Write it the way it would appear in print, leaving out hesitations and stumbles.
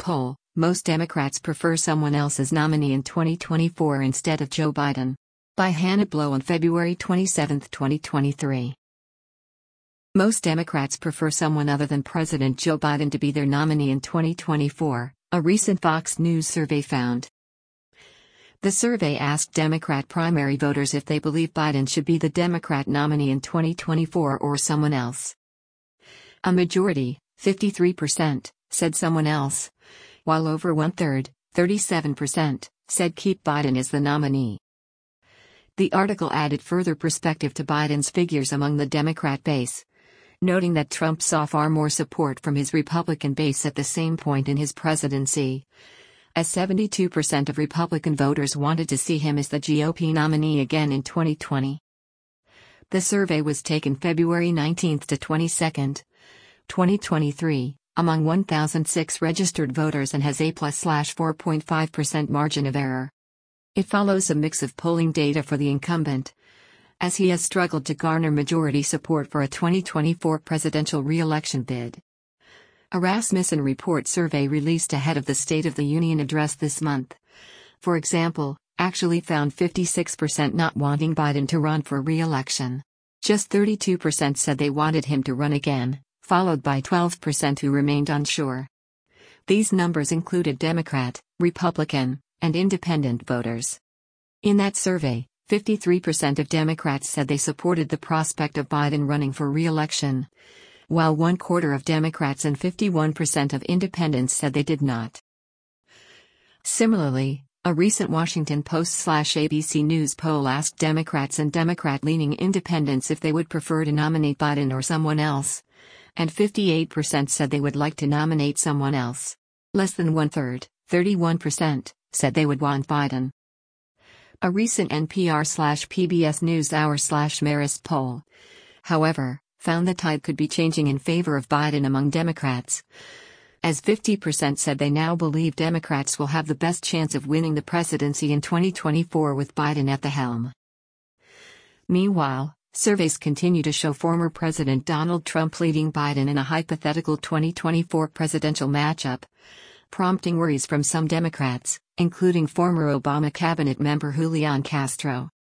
poll, most Democrats prefer someone else as nominee in 2024 instead of Joe Biden. By Hannah Blow on February 27, 2023. Most Democrats prefer someone other than President Joe Biden to be their nominee in 2024, a recent Fox News survey found. The survey asked Democrat primary voters if they believe Biden should be the Democrat nominee in 2024 or someone else. A majority, 53%, said someone else, while over one-third, 37%, said keep Biden as the nominee. The article added further perspective to Biden's figures among the Democrat base, noting that Trump saw far more support from his Republican base at the same point in his presidency, as 72% of Republican voters wanted to see him as the GOP nominee again in 2020. The survey was taken February 19 to 22, 2023, among 1,006 registered voters and has a +/4.5% margin of error. It follows a mix of polling data for the incumbent, as he has struggled to garner majority support for a 2024 presidential re-election bid. A Rasmussen Report survey released ahead of the State of the Union address this month, for example, actually found 56% not wanting Biden to run for re-election. Just 32% said they wanted him to run again, followed by 12% who remained unsure. These numbers included Democrat, Republican, and Independent voters. In that survey, 53% of Democrats said they supported the prospect of Biden running for re-election, while 1/4 of Democrats and 51% of Independents said they did not. Similarly, a recent Washington Post/ABC News poll asked Democrats and Democrat-leaning Independents if they would prefer to nominate Biden or someone else, and 58% said they would like to nominate someone else. Less than one-third, 31%, said they would want Biden. A recent NPR/PBS NewsHour/Marist poll, however, found the tide could be changing in favor of Biden among Democrats, as 50% said they now believe Democrats will have the best chance of winning the presidency in 2024 with Biden at the helm. Meanwhile, surveys continue to show former President Donald Trump leading Biden in a hypothetical 2024 presidential matchup, prompting worries from some Democrats, including former Obama cabinet member Julian Castro.